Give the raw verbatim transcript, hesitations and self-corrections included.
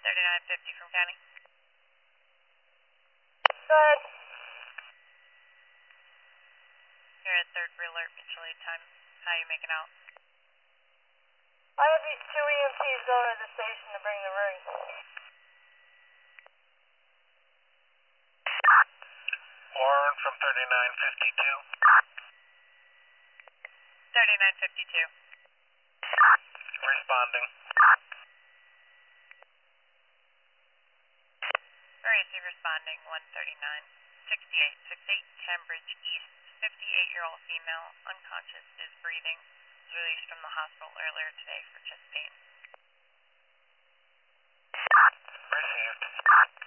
thirty-nine fifty from County. Good. You're at third alert, mutual aid time. How are you making out? I have these two E M Ts going to the station to bring the ring. Warren from thirty-nine fifty-two. thirty-nine fifty-two. Responding. Receive responding one thirty-nine sixty-eight sixty-eight Cambridge East. fifty-eight-year-old female, unconscious, is breathing. Was released from the hospital earlier today for chest pain. Received.